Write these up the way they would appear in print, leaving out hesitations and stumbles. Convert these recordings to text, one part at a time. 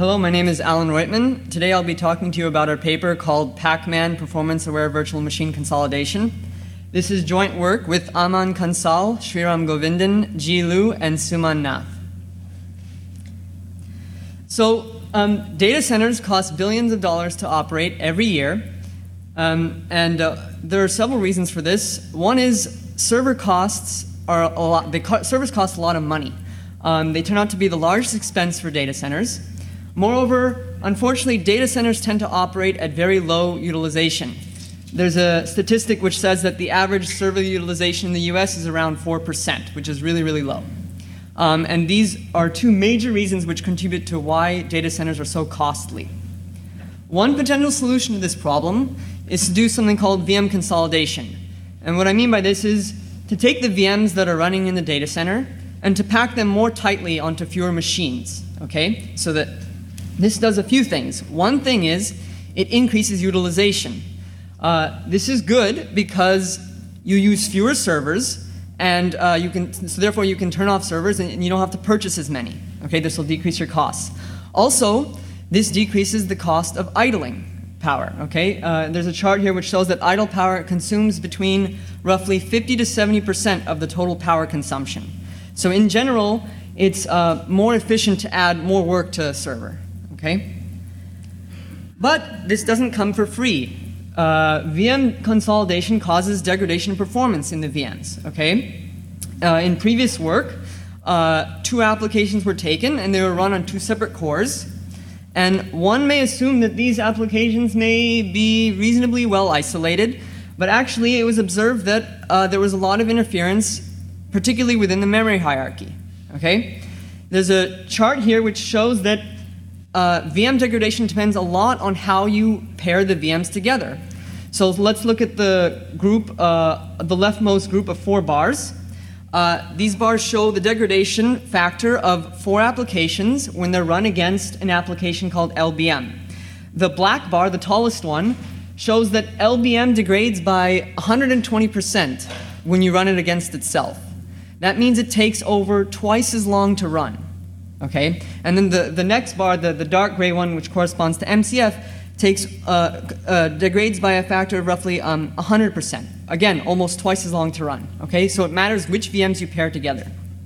Hello, my name is Alan Reutman. Today I'll be talking to you about our paper called Pac-Man Performance-Aware Virtual Machine Consolidation. This is joint work with Aman Kansal, Sriram Govindan, Ji Lu, and Suman Nath. So, data centers cost billions of dollars to operate every year, and there are several reasons for this. One is server costs are a lot. Servers cost a lot of money. They turn out to be the largest expense for data centers. Moreover, unfortunately, data centers tend to operate at very low utilization. There's a statistic which says that the average server utilization in the US is around 4%, which is really, really low. And these are two major reasons which contribute to why data centers are so costly. One potential solution to this problem is to do something called VM consolidation. And what I mean by this is to take the VMs that are running in the data center and to pack them more tightly onto fewer machines, okay? So that this does a few things. One thing is it increases utilization. This is good because you use fewer servers, and so therefore you can turn off servers and you don't have to purchase as many. Okay, this will decrease your costs. Also, this decreases the cost of idling power. Okay, there's a chart here which shows that idle power consumes between roughly 50 to 70% of the total power consumption. So in general, it's more efficient to add more work to a server. Okay? But this doesn't come for free. VM consolidation causes degradation of performance in the VMs. Okay? In previous work, two applications were taken and they were run on two separate cores. And one may assume that these applications may be reasonably well isolated, but actually it was observed that there was a lot of interference, particularly within the memory hierarchy. Okay? There's a chart here which shows that VM degradation depends a lot on how you pair the VMs together. So let's look at the group, the leftmost group of 4 bars. These bars show the degradation factor of 4 applications when they're run against an application called LBM. The black bar, the tallest one, shows that LBM degrades by 120% when you run it against itself. That means it takes over twice as long to run. Okay? And then the next bar, the dark gray one, which corresponds to MCF, degrades by a factor of roughly 100%. Again, almost twice as long to run. Okay? So it matters which VMs you pair together.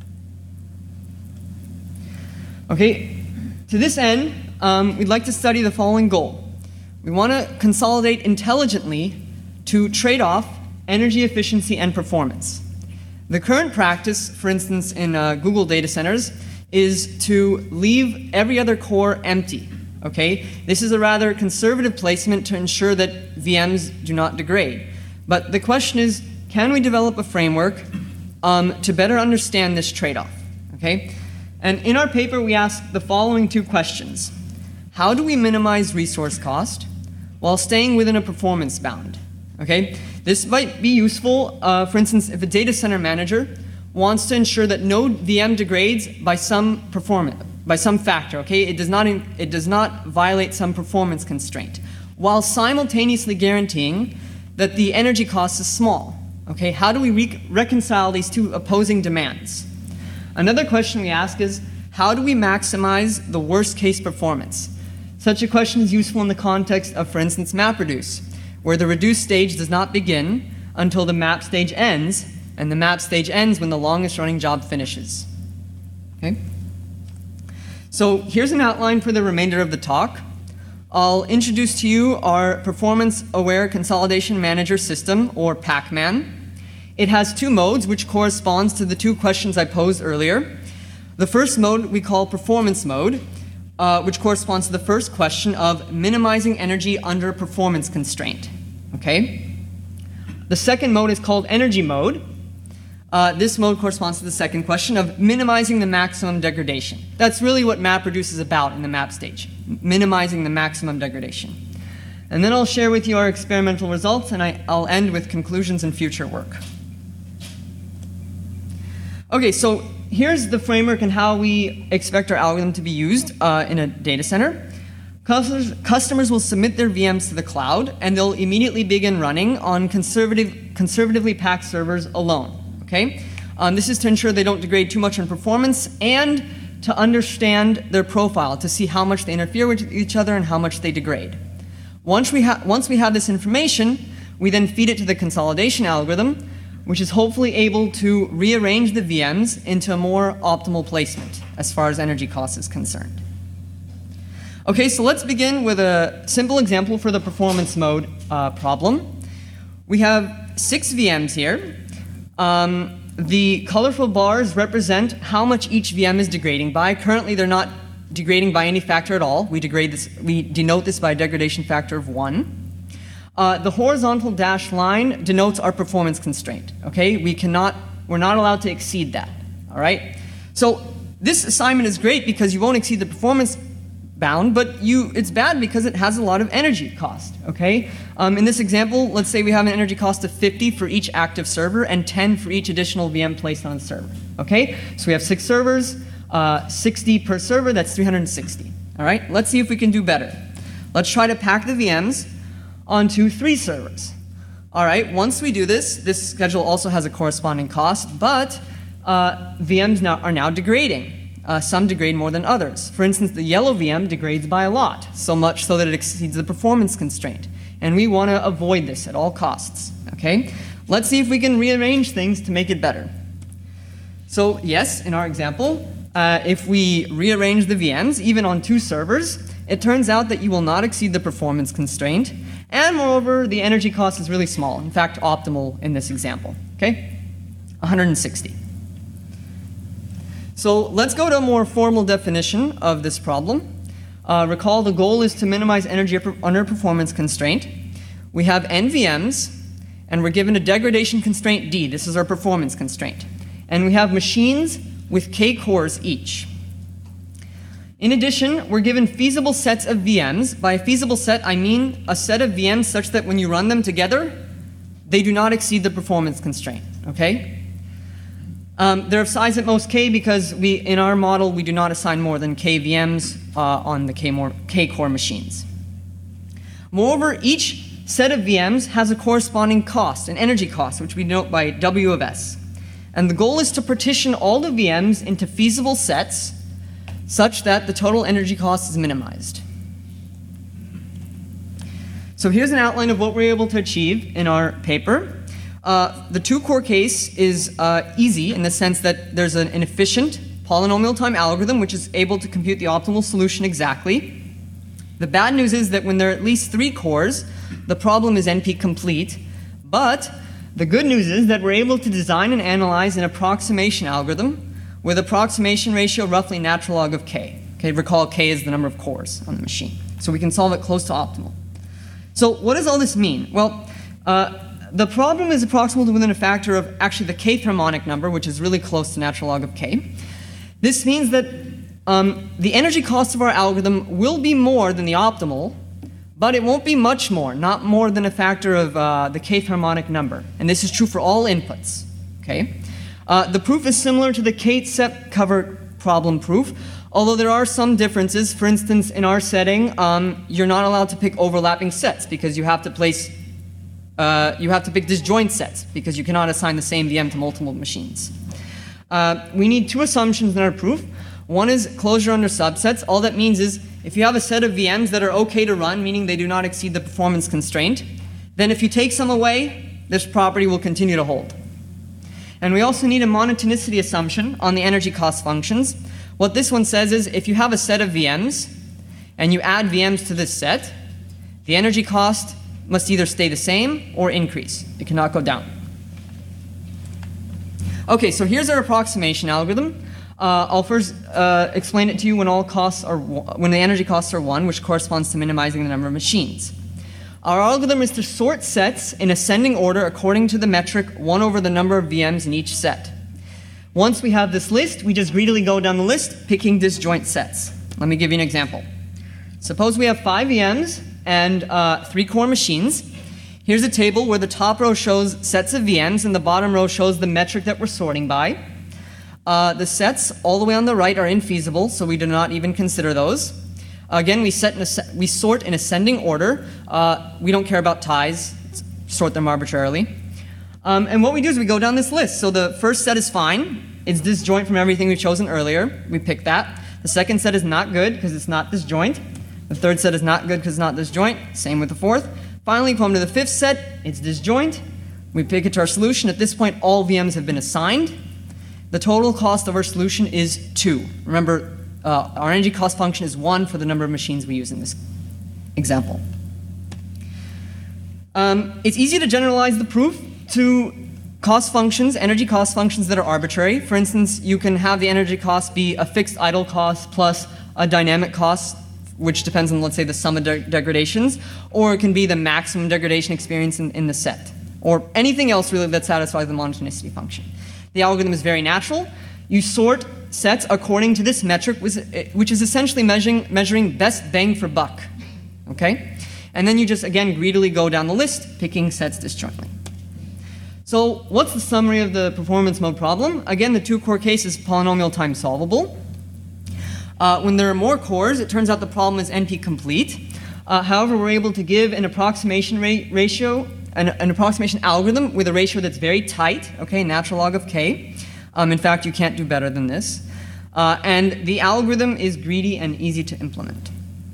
Okay? To this end, we'd like to study the following goal. We want to consolidate intelligently to trade off energy efficiency and performance. The current practice, for instance, in Google data centers, is to leave every other core empty. Okay? This is a rather conservative placement to ensure that VMs do not degrade. But the question is, can we develop a framework to better understand this trade-off? Okay? And in our paper, we ask the following 2 questions. How do we minimize resource cost while staying within a performance bound? Okay? This might be useful, for instance, if a data center manager wants to ensure that no VM degrades by some factor. Okay? It does not violate some performance constraint, while simultaneously guaranteeing that the energy cost is small. Okay? How do we reconcile these 2 opposing demands? Another question we ask is, how do we maximize the worst case performance? Such a question is useful in the context of, for instance, MapReduce, where the reduce stage does not begin until the map stage ends, and the map stage ends when the longest running job finishes. Okay? So here's an outline for the remainder of the talk. I'll introduce to you our Performance-Aware Consolidation Manager System, or Pac-Man. It has 2 modes, which corresponds to the 2 questions I posed earlier. The first mode we call Performance Mode, which corresponds to the first question of minimizing energy under performance constraint. Okay? The second mode is called Energy Mode. This mode corresponds to the second question of minimizing the maximum degradation. That's really what MapReduce is about in the map stage, minimizing the maximum degradation. And then I'll share with you our experimental results, and I'll end with conclusions and future work. Okay, so here's the framework and how we expect our algorithm to be used in a data center. Customers will submit their VMs to the cloud, and they'll immediately begin running on conservatively packed servers alone. Okay? This is to ensure they don't degrade too much in performance and to understand their profile, to see how much they interfere with each other and how much they degrade. Once we have this information, we then feed it to the consolidation algorithm, which is hopefully able to rearrange the VMs into a more optimal placement as far as energy cost is concerned. Okay, so let's begin with a simple example for the performance mode problem. We have 6 VMs here. The colorful bars represent how much each VM is degrading by. Currently, they're not degrading by any factor at all. We denote this by a degradation factor of 1. The horizontal dashed line denotes our performance constraint. Okay, we're not allowed to exceed that. All right. So this assignment is great because you won't exceed the performance bound, but it's bad because it has a lot of energy cost. Okay. In this example, let's say we have an energy cost of 50 for each active server and 10 for each additional VM placed on the server. Okay. So we have 6 servers, 60 per server. That's 360. All right. Let's see if we can do better. Let's try to pack the VMs onto 3 servers. All right, once we do this schedule also has a corresponding cost, but VMs are now degrading. Some degrade more than others. For instance, the yellow VM degrades by a lot, so much so that it exceeds the performance constraint. And we want to avoid this at all costs. Okay? Let's see if we can rearrange things to make it better. So yes, in our example, if we rearrange the VMs, even on 2 servers, it turns out that you will not exceed the performance constraint. And moreover, the energy cost is really small. In fact, optimal in this example. Okay? 160. So let's go to a more formal definition of this problem. Recall the goal is to minimize energy under performance constraint. We have n VMs, and we're given a degradation constraint D. This is our performance constraint. And we have machines with k cores each. In addition, we're given feasible sets of VMs. By a feasible set, I mean a set of VMs such that when you run them together, they do not exceed the performance constraint. Okay? They're of size at most k because in our model, we do not assign more than k VMs on the k core machines. Moreover, each set of VMs has a corresponding cost, an energy cost, which we denote by W of S. And the goal is to partition all the VMs into feasible sets such that the total energy cost is minimized. So here's an outline of what we're able to achieve in our paper. The 2-core case is easy in the sense that there's an efficient polynomial time algorithm which is able to compute the optimal solution exactly. The bad news is that when there are at least 3 cores, the problem is NP complete. But the good news is that we're able to design and analyze an approximation algorithm with approximation ratio roughly natural log of k. Okay, recall k is the number of cores on the machine. So we can solve it close to optimal. So what does all this mean? Well, the problem is approximal to within a factor of actually the kth harmonic number, which is really close to natural log of k. This means that the energy cost of our algorithm will be more than the optimal, but it won't be much more, not more than a factor of the kth harmonic number. And this is true for all inputs. Okay? The proof is similar to the Kate SEP cover problem proof, although there are some differences. For instance, in our setting, you're not allowed to pick overlapping sets because you have to pick disjoint sets because you cannot assign the same VM to multiple machines. We need 2 assumptions in our proof. One is closure under subsets. All that means is if you have a set of VMs that are okay to run, meaning they do not exceed the performance constraint, then if you take some away, this property will continue to hold. And we also need a monotonicity assumption on the energy cost functions. What this one says is if you have a set of VMs and you add VMs to this set, the energy cost must either stay the same or increase. It cannot go down. Okay, so here's our approximation algorithm. I'll first explain it to you when the energy costs are 1, which corresponds to minimizing the number of machines. Our algorithm is to sort sets in ascending order according to the metric 1 over the number of VMs in each set. Once we have this list, we just greedily go down the list, picking disjoint sets. Let me give you an example. Suppose we have 5 VMs and 3 core machines. Here's a table where the top row shows sets of VMs and the bottom row shows the metric that we're sorting by. The sets all the way on the right are infeasible, so we do not even consider those. Again, we sort in ascending order. We don't care about ties, sort them arbitrarily. And what we do is we go down this list. So the first set is fine. it's disjoint from everything we've chosen earlier. We pick that. The second set is not good because it's not disjoint. The third set is not good because it's not disjoint. Same with the fourth. Finally, we come to the fifth set. It's disjoint. We pick it to our solution. At this point, all VMs have been assigned. The total cost of our solution is 2. Remember, our energy cost function is 1 for the number of machines we use in this example. It's easy to generalize the proof to cost functions, energy cost functions that are arbitrary. For instance, you can have the energy cost be a fixed idle cost plus a dynamic cost, which depends on, let's say, the sum of degradations, or it can be the maximum degradation experience in the set, or anything else really that satisfies the monotonicity function. The algorithm is very natural. You sort sets according to this metric, which is essentially measuring best bang for buck, okay? And then you just, again, greedily go down the list, picking sets disjointly. So what's the summary of the performance mode problem? Again, the 2-core case is polynomial time solvable. When there are more cores, it turns out the problem is NP complete. However, we're able to give an approximation ratio, an approximation algorithm with a ratio that's very tight, okay, natural log of k. In fact, you can't do better than this. And the algorithm is greedy and easy to implement.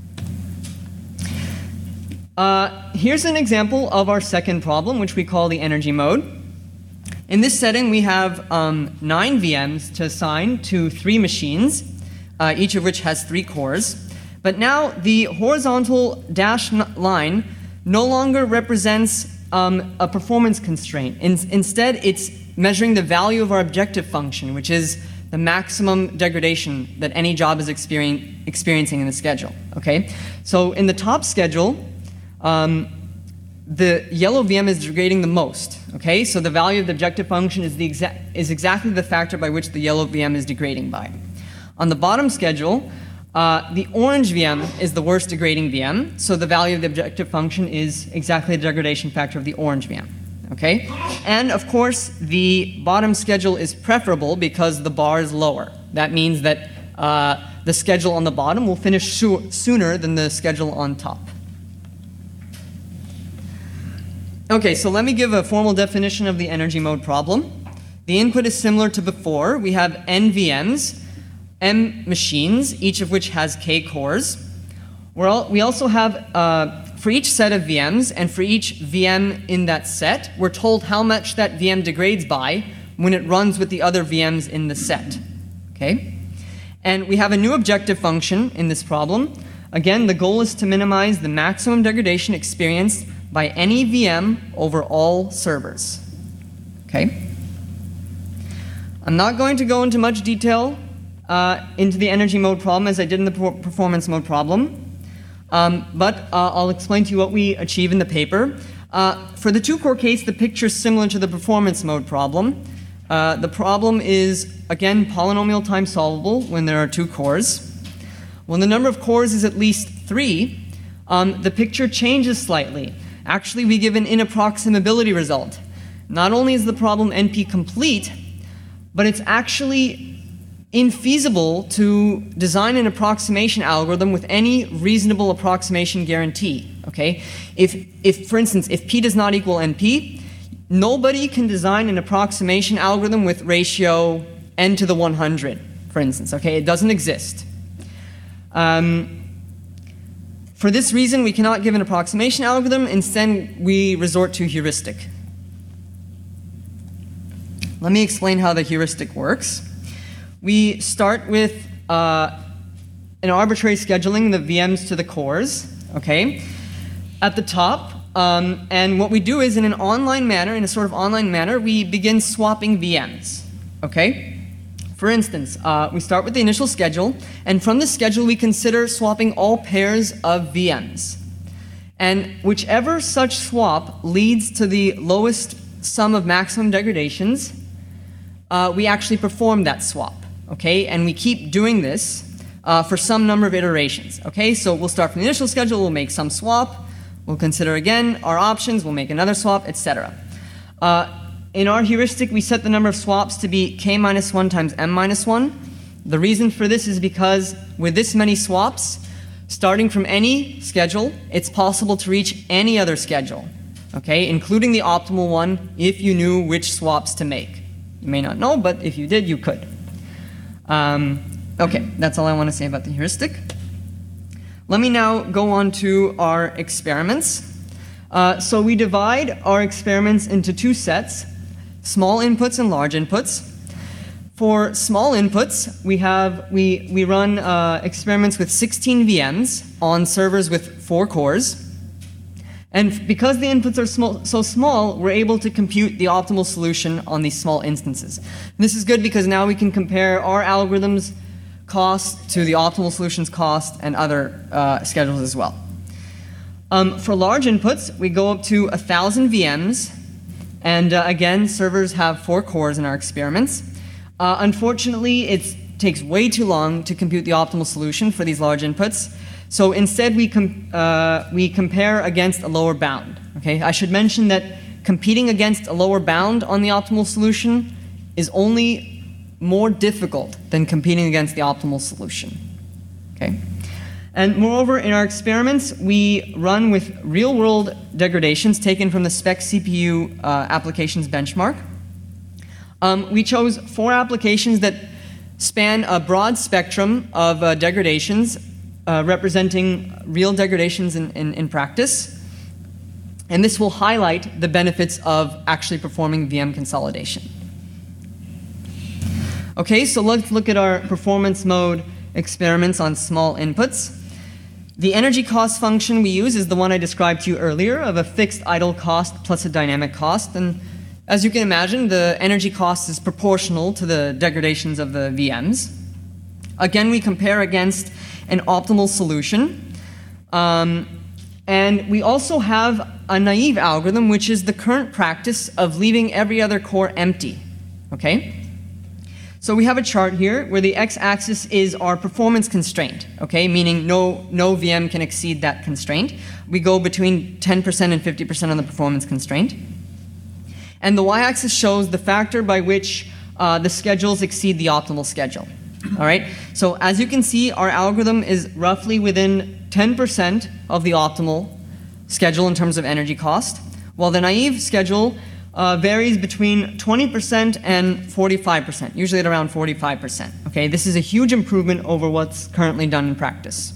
Here's an example of our second problem, which we call the energy mode. In this setting, we have 9 VMs to assign to 3 machines, each of which has 3 cores. But now the horizontal dashed line no longer represents a performance constraint. Instead, it's measuring the value of our objective function, which is the maximum degradation that any job is experiencing in the schedule. Okay? So in the top schedule, the yellow VM is degrading the most. Okay? So the value of the objective function is exactly the factor by which the yellow VM is degrading by. On the bottom schedule, the orange VM is the worst degrading VM, so the value of the objective function is exactly the degradation factor of the orange VM. Okay? And of course, the bottom schedule is preferable because the bar is lower. That means that the schedule on the bottom will finish sooner than the schedule on top. Okay, so let me give a formal definition of the energy mode problem. The input is similar to before. We have n VMs, m machines, each of which has k cores. We also have, for each set of VMs and for each VM in that set, we're told how much that VM degrades by when it runs with the other VMs in the set. Okay? And we have a new objective function in this problem. Again, the goal is to minimize the maximum degradation experienced by any VM over all servers. Okay? I'm not going to go into much detail into the energy mode problem as I did in the performance mode problem. But I'll explain to you what we achieve in the paper. For the 2-core case, the picture is similar to the performance mode problem. The problem is, again, polynomial time solvable when there are 2 cores. When the number of cores is at least 3, the picture changes slightly. Actually, we give an inapproximability result. Not only is the problem NP complete, but it's actually infeasible to design an approximation algorithm with any reasonable approximation guarantee. Okay? If, for instance, if p does not equal np, nobody can design an approximation algorithm with ratio n to the 100, for instance. Okay? It doesn't exist. For this reason, we cannot give an approximation algorithm. Instead, we resort to heuristic. Let me explain how the heuristic works. We start with an arbitrary scheduling the VMs to the cores, okay, at the top. And what we do is in an online manner, in a sort of online manner, we begin swapping VMs, okay? For instance, we start with the initial schedule, and from the schedule we consider swapping all pairs of VMs. And whichever such swap leads to the lowest sum of maximum degradations, we actually perform that swap. Okay, and we keep doing this for some number of iterations. Okay, so we'll start from the initial schedule, we'll make some swap, we'll consider again our options, we'll make another swap, etc. In our heuristic, we set the number of swaps to be k minus 1 times m minus 1. The reason for this is because with this many swaps, starting from any schedule, it's possible to reach any other schedule, okay, including the optimal one if you knew which swaps to make. You may not know, but if you did, you could. Okay, that's all I want to say about the heuristic. Let me now go on to our experiments. So we divide our experiments into two sets, small inputs and large inputs. For small inputs, we run experiments with 16 VMs on servers with 4 cores. And because the inputs are so small, we're able to compute the optimal solution on these small instances. And this is good because now we can compare our algorithm's cost to the optimal solution's cost and other schedules as well. For large inputs, we go up to 1,000 VMs. And again, servers have 4 cores in our experiments. Unfortunately, it takes way too long to compute the optimal solution for these large inputs. So instead, we compare against a lower bound. Okay? I should mention that competing against a lower bound on the optimal solution is only more difficult than competing against the optimal solution. Okay? And moreover, in our experiments, we run with real-world degradations taken from the SPEC CPU applications benchmark. We chose 4 applications that span a broad spectrum of degradations, representing real degradations in practice. And this will highlight the benefits of actually performing VM consolidation. Okay, so let's look at our performance mode experiments on small inputs. The energy cost function we use is the one I described to you earlier, of a fixed idle cost plus a dynamic cost. And as you can imagine, the energy cost is proportional to the degradations of the VMs. Again, we compare against an optimal solution. And we also have a naive algorithm, which is the current practice of leaving every other core empty. Okay? So we have a chart here where the x-axis is our performance constraint, okay, meaning no VM can exceed that constraint. We go between 10% and 50% on the performance constraint. And the y-axis shows the factor by which the schedules exceed the optimal schedule. All right? So as you can see, our algorithm is roughly within 10% of the optimal schedule in terms of energy cost, while the naive schedule varies between 20% and 45%, usually at around 45%. Okay, this is a huge improvement over what's currently done in practice.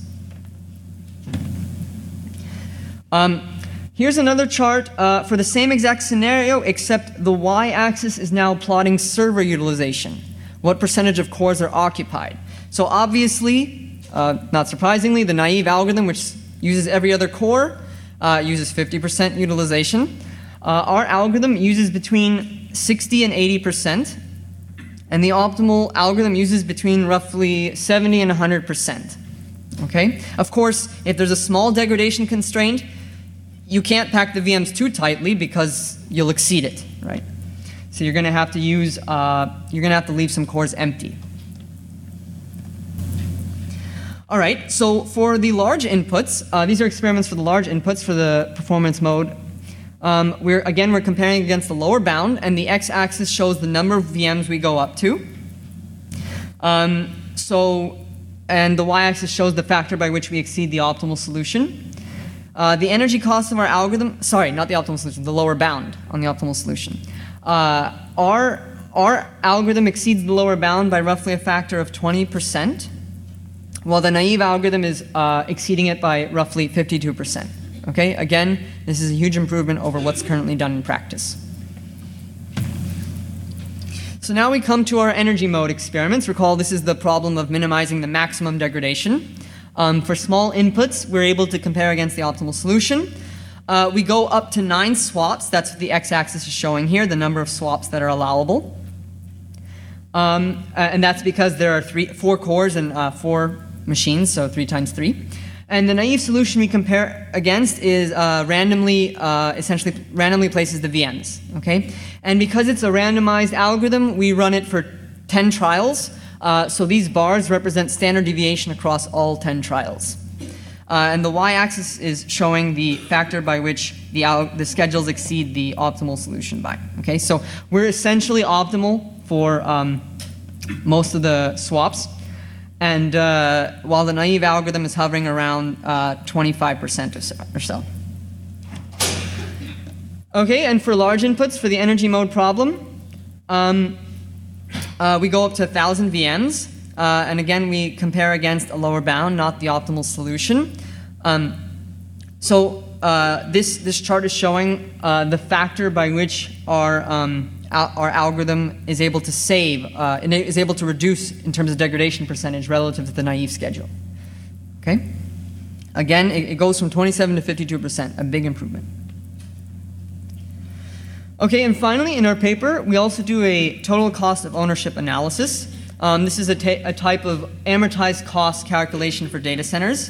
Here's another chart for the same exact scenario, except the y-axis is now plotting server utilization. What percentage of cores are occupied? So obviously, not surprisingly, the naive algorithm, which uses every other core, uses 50% utilization. Our algorithm uses between 60 and 80%, and the optimal algorithm uses between roughly 70 and 100%. Okay? Of course, if there's a small degradation constraint, you can't pack the VMs too tightly because you'll exceed it, right? So you're going to have to leave some cores empty. All right, so for the large inputs, these are experiments for the large inputs for the performance mode. We're comparing against the lower bound, and the x-axis shows the number of VMs we go up to. And the y-axis shows the factor by which we exceed the optimal solution. The energy cost of our algorithm, sorry, not the optimal solution, the lower bound on the optimal solution. Our algorithm exceeds the lower bound by roughly a factor of 20%, while the naive algorithm is exceeding it by roughly 52%. Okay, again, this is a huge improvement over what's currently done in practice. So now we come to our energy mode experiments. Recall, this is the problem of minimizing the maximum degradation. For small inputs, we're able to compare against the optimal solution. We go up to 9 swaps. That's what the x-axis is showing here, the number of swaps that are allowable. And that's because there are 4 cores and 4 machines, so 3 times 3. And the naive solution we compare against is essentially randomly places the VMs. Okay? And because it's a randomized algorithm, we run it for 10 trials. So these bars represent standard deviation across all 10 trials. And the y-axis is showing the factor by which the schedules exceed the optimal solution by. Okay? So we're essentially optimal for most of the swaps. And while the naive algorithm is hovering around 25% or so. Okay, and for large inputs, for the energy mode problem, we go up to 1,000 VMs. And again, we compare against a lower bound, not the optimal solution. This chart is showing the factor by which our algorithm is able to save, and is able to reduce in terms of degradation percentage relative to the naive schedule. Okay? Again, it goes from 27 to 52%, a big improvement. Okay, and finally, in our paper, we also do a total cost of ownership analysis. This is a type of amortized cost calculation for data centers.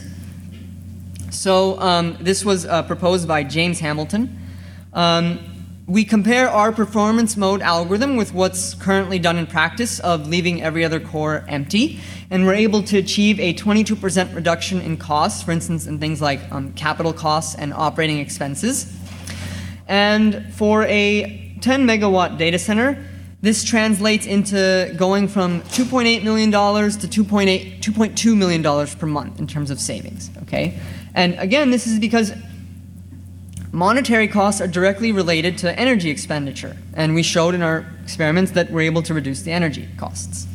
So this was proposed by James Hamilton. We compare our performance mode algorithm with what's currently done in practice of leaving every other core empty, and we're able to achieve a 22% reduction in costs, for instance, in things like capital costs and operating expenses. And for a 10 megawatt data center, this translates into going from $2.8 million to $2.2 million per month in terms of savings. Okay? And again, this is because monetary costs are directly related to energy expenditure, and we showed in our experiments that we're able to reduce the energy costs.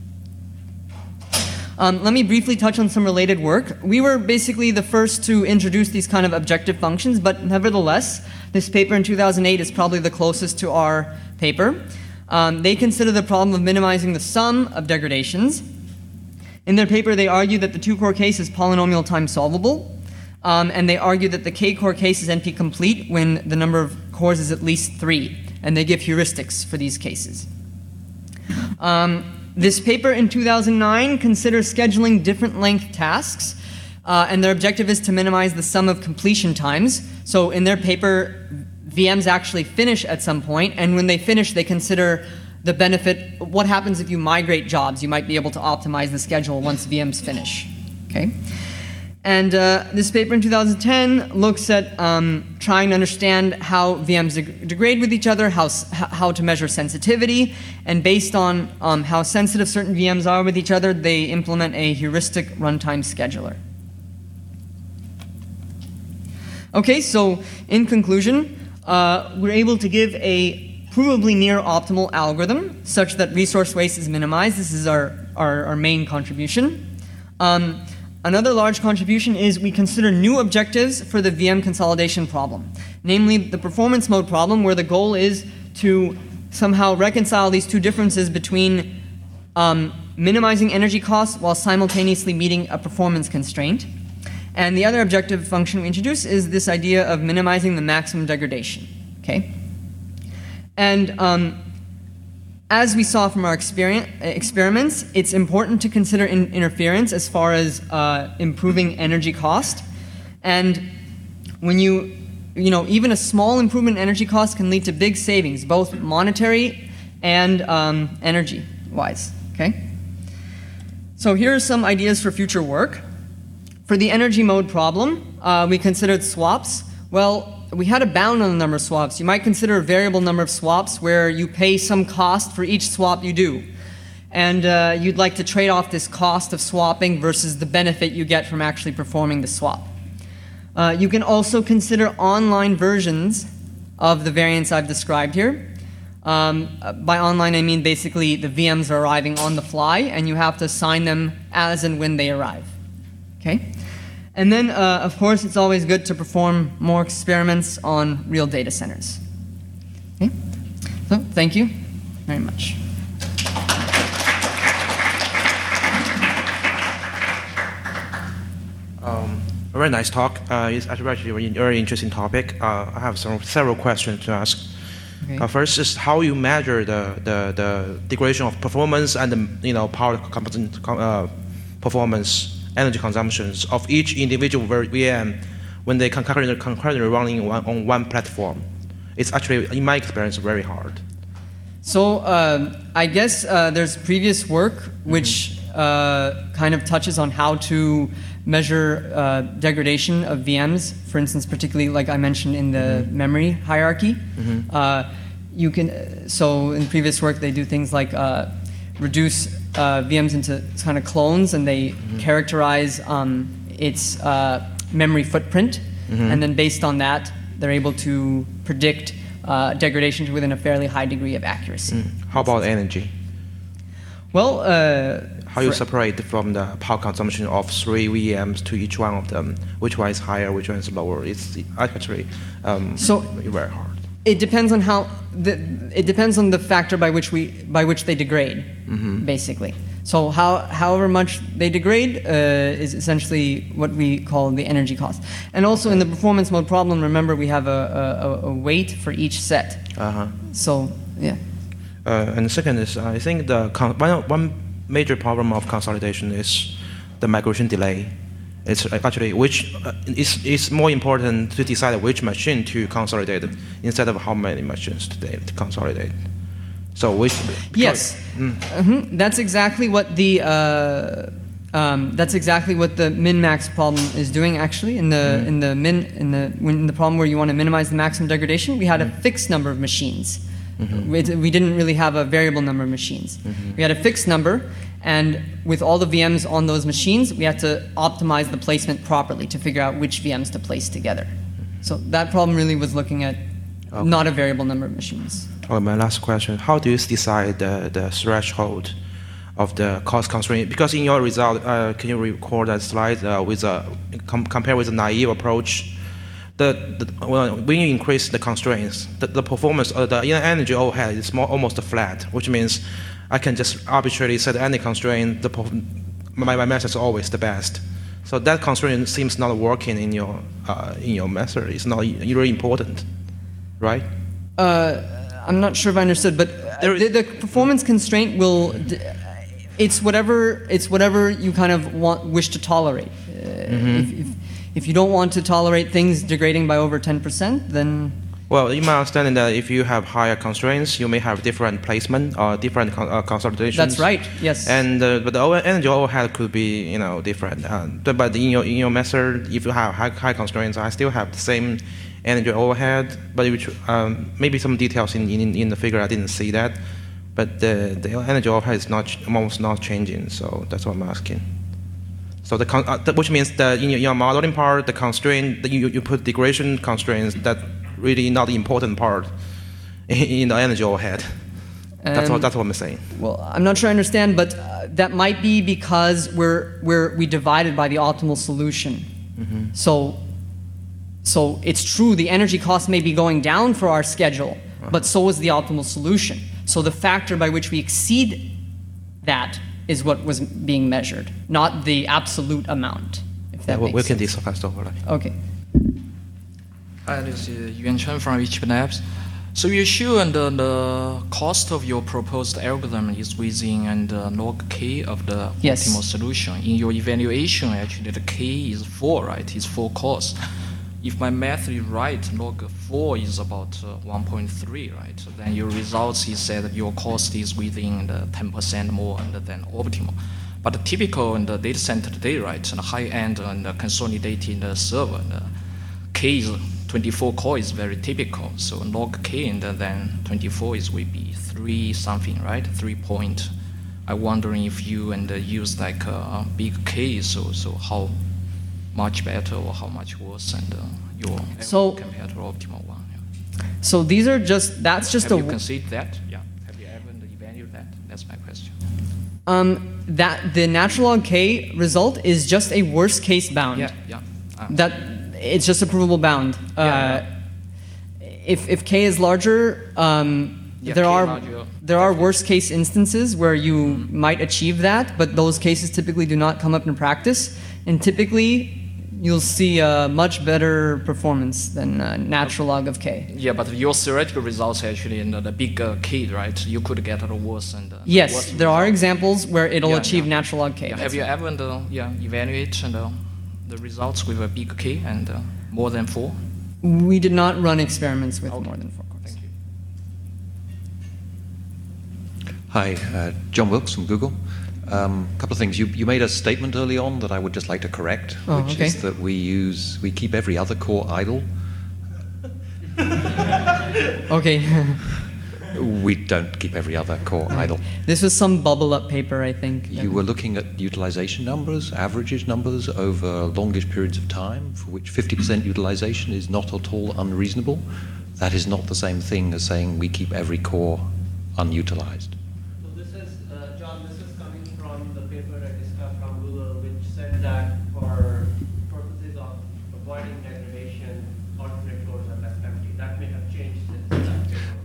Let me briefly touch on some related work. We were basically the first to introduce these kind of objective functions, but nevertheless, this paper in 2008 is probably the closest to our paper. They consider the problem of minimizing the sum of degradations. In their paper, they argue that the two-core case is polynomial time solvable, and they argue that the k-core case is NP-complete when the number of cores is at least 3, and they give heuristics for these cases. This paper in 2009 considers scheduling different length tasks, and their objective is to minimize the sum of completion times. So in their paper, VMs actually finish at some point, and when they finish, they consider the benefit, what happens if you migrate jobs. You might be able to optimize the schedule once VMs finish. Okay? And this paper in 2010 looks at trying to understand how VMs degrade with each other, how to measure sensitivity, and based on how sensitive certain VMs are with each other, they implement a heuristic runtime scheduler. Okay, so in conclusion, we're able to give a provably near optimal algorithm such that resource waste is minimized. This is our main contribution. Another large contribution is we consider new objectives for the VM consolidation problem, namely the performance mode problem, where the goal is to somehow reconcile these two differences between minimizing energy costs while simultaneously meeting a performance constraint. And the other objective function we introduce is this idea of minimizing the maximum degradation. Okay? And as we saw from our experiments, it's important to consider interference as far as improving energy cost. And when even a small improvement in energy cost can lead to big savings, both monetary and energy-wise. Okay? So here are some ideas for future work. For the energy mode problem, we considered swaps. Well, we had a bound on the number of swaps. You might consider a variable number of swaps where you pay some cost for each swap you do. And you'd like to trade off this cost of swapping versus the benefit you get from actually performing the swap. You can also consider online versions of the variants I've described here. By online, I mean basically the VMs are arriving on the fly, and you have to assign them as and when they arrive. Okay? And then, of course, it's always good to perform more experiments on real data centers. Okay? So, thank you very much. A very nice talk. It's actually a very interesting topic. I have several questions to ask. Okay. First is how you measure the degradation of performance and the power performance, energy consumptions of each individual VM when they concurrently running on one platform. It's actually, in my experience, very hard. So I guess there's previous work which kind of touches on how to measure degradation of VMs, for instance, particularly like I mentioned in the memory hierarchy. So in previous work they do things like reduce VMs into kind of clones, and they characterize its memory footprint, and then based on that they're able to predict degradation within a fairly high degree of accuracy. How about energy? Well, how you separate from the power consumption of 3 VMs to each one of them? Which one is higher, which one is lower? It's actually very hard. It depends on it depends on the factor by which they degrade, basically. So however much they degrade is essentially what we call the energy cost. And also in the performance mode problem, remember we have a weight for each set. So yeah. And the second is, I think one major problem of consolidation is the migration delay. It's actually it's more important to decide which machine to consolidate instead of how many machines to consolidate. So yes, that's exactly what the min-max problem is doing. Actually, in the problem where you want to minimize the maximum degradation, we had a fixed number of machines. We didn't really have a variable number of machines. We had a fixed number, and with all the VMs on those machines, we had to optimize the placement properly to figure out which VMs to place together. So that problem really was looking at not a variable number of machines. My last question: how do you decide the threshold of the cost constraint? Because in your result, can you record that slide compare with a naive approach? When you increase the constraints, the performance of the energy overhead is almost flat, which means I can just arbitrarily set any constraint. My method is always the best. So that constraint seems not working in your method. It's not really important, right? I'm not sure if I understood, but the performance constraint will. It's whatever you kind of wish to tolerate. If you don't want to tolerate things degrading by over 10%, then... Well, in my understanding that if you have higher constraints, you may have different placement or different consolidations. That's right, yes. And but the energy overhead could be different. But in your method, if you have high constraints, I still have the same energy overhead. But maybe some details in the figure I didn't see that. But the energy overhead is almost not changing. So that's what I'm asking. So which means that in your modeling part, the constraint that you put degradation constraints, that really not the important part in the energy overhead. That's what I'm saying. Well, I'm not sure I understand, but that might be because we divided by the optimal solution. So it's true the energy cost may be going down for our schedule, but so is the optimal solution. So the factor by which we exceed that is what was being measured, not the absolute amount. If that makes sense. We can discuss over. Okay. This is Yuan Chen from HP Labs. So you show the cost of your proposed algorithm is within log k of the optimal solution. In your evaluation, actually, the k is 4, right? It's 4 cost. If my math is right, log 4 is about 1.3, right? So then your results is that your cost is within the 10% more than optimal. But the typical in the data center today, right, and the high end and the consolidated server, the k is 24 core is very typical. So log k and then 24 will be 3 something, right? 3 point. I'm wondering if you use like a big k, so how much better or how much worse your compared to optimal one? Yeah. So these are that's just Have you considered that? Yeah. Have you ever evaluated that? That's my question. That the natural log k result is just a worst case bound. Yeah. That it's just a provable bound. If k is larger, there are worst case instances where you might achieve that, but those cases typically do not come up in practice, and typically you'll see a much better performance than natural log of k. Yeah, but your theoretical results actually in the big k, right? You could get a worse and yes, worse there are examples where it'll achieve natural log k. Yeah. Have you ever evaluate the results with a big k and more than 4? We did not run experiments with more than 4 cores. Thank you. Hi, John Wilkes from Google. A couple of things. You made a statement early on that I would just like to correct, which is that we keep every other core idle. Okay. We don't keep every other core idle. This was some bubble up paper, I think. You were looking at utilization numbers, averages numbers over longish periods of time, for which 50% utilization is not at all unreasonable. That is not the same thing as saying we keep every core unutilized. So this is, John, this is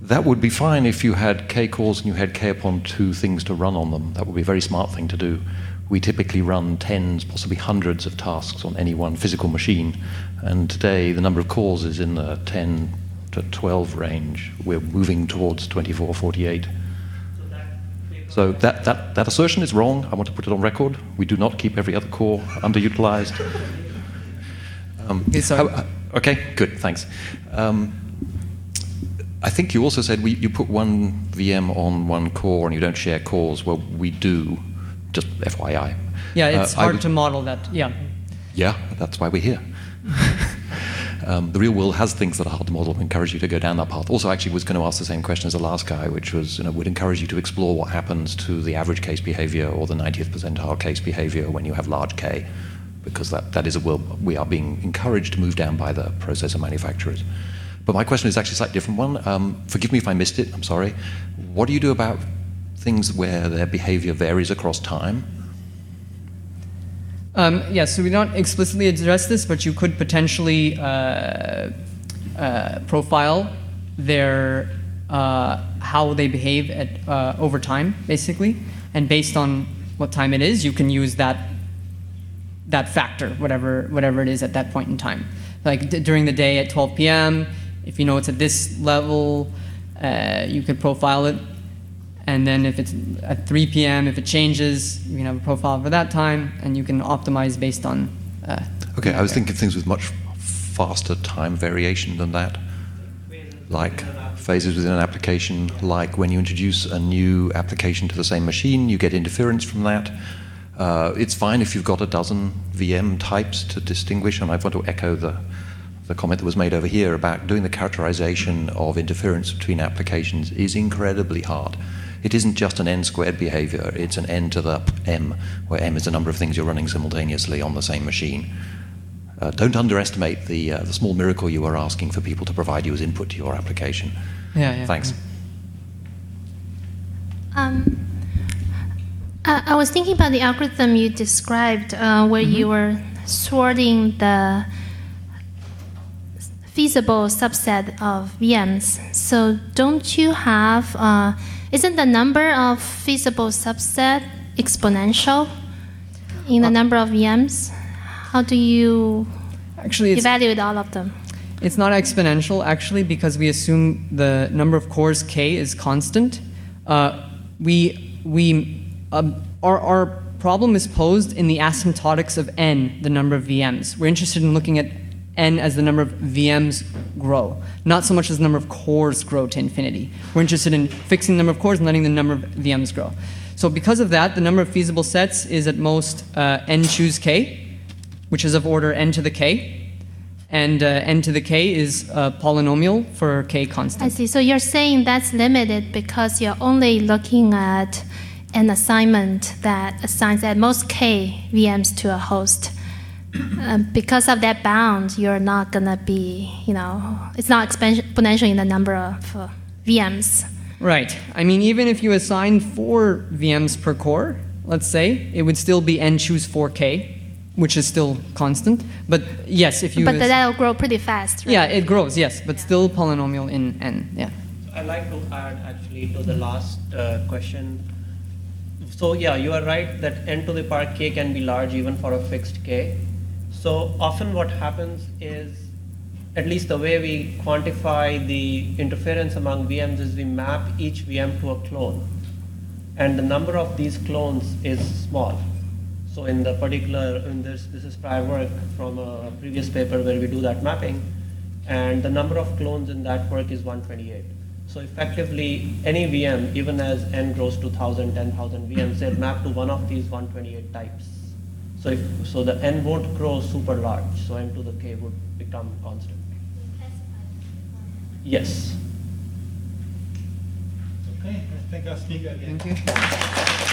That would be fine if you had k cores and you had k upon 2 things to run on them. That would be a very smart thing to do. We typically run tens, possibly hundreds of tasks on any one physical machine. And today, the number of cores is in the 10 to 12 range. We're moving towards 24, 48. So that assertion is wrong. I want to put it on record. We do not keep every other core underutilized. Okay, good, thanks. I think you also said you put one VM on one core and you don't share cores. Well, we do, just FYI. Yeah, it's hard to model that, yeah. Yeah, that's why we're here. The real world has things that are hard to model. I encourage you to go down that path. Also, actually, was going to ask the same question as the last guy, which was, would encourage you to explore what happens to the average case behavior or the 90th percentile case behavior when you have large K, because that is a world we are being encouraged to move down by the processor manufacturers. But my question is actually a slightly different one. Forgive me if I missed it, I'm sorry. What do you do about things where their behavior varies across time? So we don't explicitly address this, but you could potentially profile their how they behave over time, basically, and based on what time it is, you can use that factor, whatever it is at that point in time. Like during the day at 12 p.m., if you know it's at this level, you could profile it. And then if it's at 3 p.m., if it changes, you can have a profile for that time, and you can optimize based on... okay, I was thinking of things with much faster time variation than that. Like phases within an application, like when you introduce a new application to the same machine, you get interference from that. It's fine if you've got a dozen VM types to distinguish, and I want to echo the comment that was made over here about doing the characterization of interference between applications is incredibly hard. It isn't just an n-squared behavior, it's an n to the m, where m is the number of things you're running simultaneously on the same machine. Don't underestimate the small miracle you are asking for people to provide you as input to your application. Yeah. Thanks. I was thinking about the algorithm you described where you were sorting the feasible subset of VMs. So don't you have, isn't the number of feasible subset exponential in the number of VMs? How do you evaluate all of them? It's not exponential, actually, because we assume the number of cores k is constant. Our problem is posed in the asymptotics of n, the number of VMs. We're interested in looking at n as the number of VMs grow, not so much as the number of cores grow to infinity. We're interested in fixing the number of cores and letting the number of VMs grow. So because of that, the number of feasible sets is at most n choose k, which is of order n to the k, and n to the k is a polynomial for k constant. I see. So you're saying that's limited because you're only looking at an assignment that assigns at most k VMs to a host. Because of that bound, you're not going to be, it's not exponential in the number of VMs. Right. I mean, even if you assign 4 VMs per core, let's say, it would still be n choose 4k, which is still constant. But yes, if you... But that'll grow pretty fast, right? Yeah, it grows, yes, but still polynomial in n, yeah. I'd like to add, actually, to the last question. So, yeah, you are right that n to the power k can be large even for a fixed k. So often what happens is, at least the way we quantify the interference among VMs is we map each VM to a clone. And the number of these clones is small. So in the particular, this is prior work from a previous paper where we do that mapping. And the number of clones in that work is 128. So effectively, any VM, even as n grows to 1,000, 10,000 VMs, they'll map to one of these 128 types. So the n won't grow super large, so n to the k would become constant. Yes. Okay, I think our speaker again. Thank you.